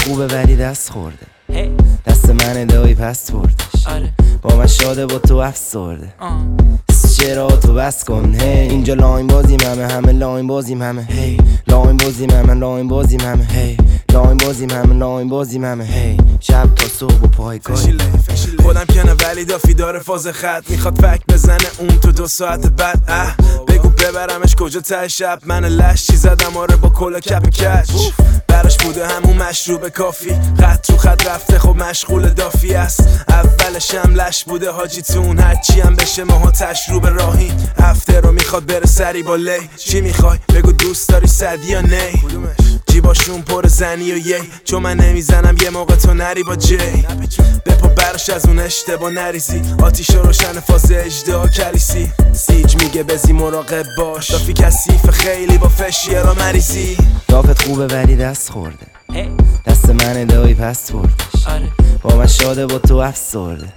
خوبه ولی دست خورده دست من دایی پس بردش با من شاده با تو افسرده چرا تو بس کن اینجا لاین بازیم همه لاین بازیم همه لاین بازیم لاین بازیم همه لاین بازیم لاین بازیم همه شب تا صبح و پای کاری خودم کنه ولی دافی داره فاز خط میخواد فک بزنه اون تو 2 ساعت بعد بگو ببرمش کجا ته شب من لشی زدم آره با کلا کپ کچ براش بوده همون مشروب کافی خط رو خط رفته خب مشغول دافی است اولش هم لش بوده حاجی تون هرچی هم بشه ماها تشروب راهی هفته رو میخواد بره سری با لی چی میخوای بگو دوست داری صدی یا نی جیباشون پر زنی و یی چون من نمیزنم یه موقع تو نری با جی بپا براش از اون اشتباه نریزی آتیش روشن فاز اجدها کلیسی سیج میگه بزی مراقب باش دافی کثیف خیلی با فشیه را مریضی دافت خوبه ولی دست خورده دست من دایی پس بردش با من شاده با تو افسرده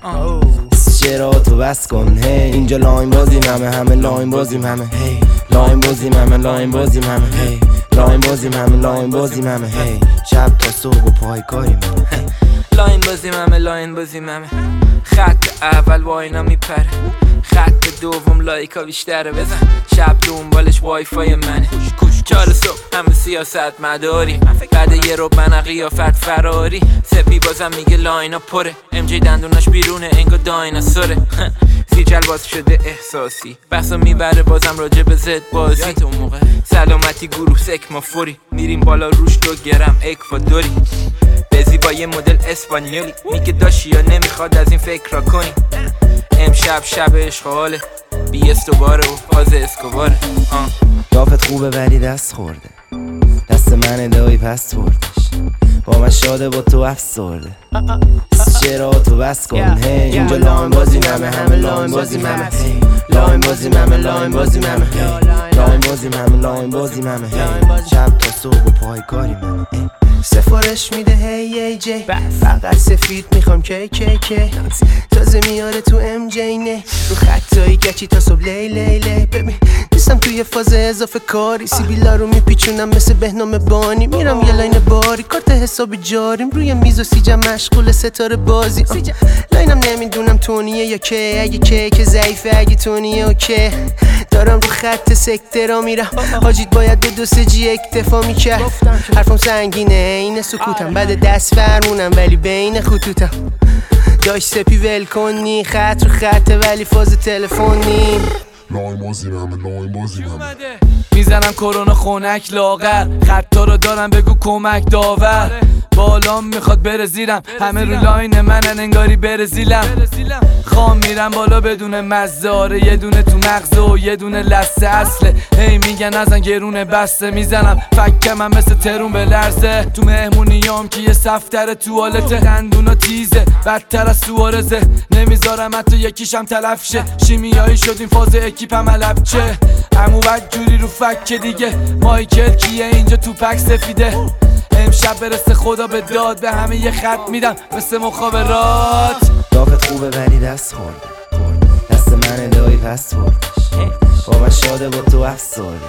چرا تو بس کن اینجا لاین بازیم همه لاین بازیم همه لاین بازیم لاین بازیم همه لاین بازیم لاین بازیم همه شب تا صبح و پای کاریم لاین بازیم لاین بازیم خط اول واینا میپره خط دوم لایکا بیشتره بزن شب دنبالش وای فای منه 4 صبح همه سیاست مداری بعد یه رو من قیافت فراری سپی بازم میگه لاینا پره ام جی دندوناش بیرونه انگا دایناسوره سیجل باز شده احساسی بحثا میبره بازم راجع به زد بازی سلامتی گروه سکما فوری میریم بالا روش 2 گرم اکوادوری بزی با یه مدل اسپانیولی میگه داشی یا نمیخواد از این فکر را کنی امشب شب اشغاله بی استوباره و فاز اسکوباره دافت خوبه ولی دست خورده دست من دایی پس بردش با من شاده با تو افسرده چرا تو بس کن اینجا لاین بازیم همه لاین بازیم همه لاین بازیم لاین بازیم همه لاین بازیم لاین بازیم همه شب تا صبح و پای کاریم سفارش میده هی جی فقط سفید میخوام کی تازه میاره تو ام جی نه رو خطایی گچی تا صبح لی ببین نیستم توی فاز اضافه کاری سیبیلا رو میپیچونم مثل بهنام بانی میرم یه لاین باری کارت حساب جاریم روی میز و سیجم مشغول ستاره بازی لاینم نمیدونم تونیه یا که اگه که ضعیفه اگه تونیه اوکی دارم رو خط سکته را میرم حاجیت باید 2 سجی اکتفا میکرد حرفم سنگینه این سکوتم بعد دست فرمونم ولی بین خطوطم داش سپی ول کنی خط رو خطه ولی فاز تلفنی لاین بازیم لاین بازیم میزنم کرونا خونک لاغر خطا رو دارم بگو کمک داور بالام میخواد بره زیرم همه رو لاین منن انگاری بره زیلم خام میرم بالا بدون مزاره یه دونه تو مغزه و یه دونه لسه اصله هی میگن ازن گرونه بسته میزنم فکم من مثل ترون به لرزه تو مهمونیام که یه صفتر توالته خندونا تیزه بدتر از سوارزه نمیذارم حتی یکیشم تلف شه شیمیایی شد این فاز اکیپم علب چه امو بد جوری رو فک دیگه مایکل کیه اینجا تو پک سفیده امشب برسه خدا به داد به همه یه خط میدم مثل مخابرات دافت خوبه ولی دست خورده دست من دایی پس بردش با من شاده با تو افسرده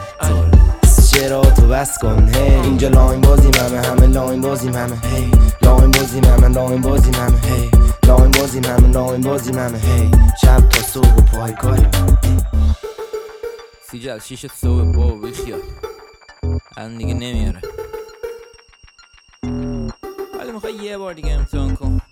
چرا تو بس کن اینجا لاین بازیم همه لاین بازیم همه لاین بازیم لاین بازیم همه لاین بازیم لاین بازیم همه شب تا صبح و پای کاریم سیجل 6 صبح با بیخیال الان دیگه نمیاره ولی میخوای یه بار دیگه امتحان کن